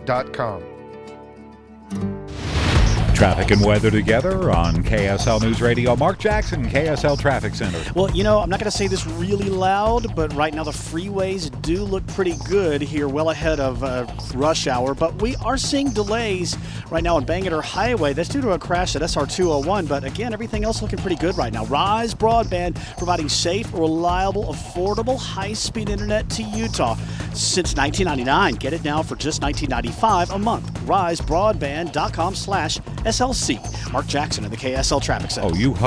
KSLTrafficCenter.com. Traffic and weather together on KSL News Radio. Mark Jackson, KSL Traffic Center. Well, you know, I'm not going to say this really loud, but right now the freeways do look pretty good here, well ahead of rush hour. But we are seeing delays right now on Bangerter Highway. That's due to a crash at SR 201. But again, everything else looking pretty good right now. Rise Broadband providing safe, reliable, affordable, high-speed internet to Utah since 1999. Get it now for just $19.95 a month. RiseBroadband.com/SLC. Mark Jackson in the KSL Traffic Center. Oh, you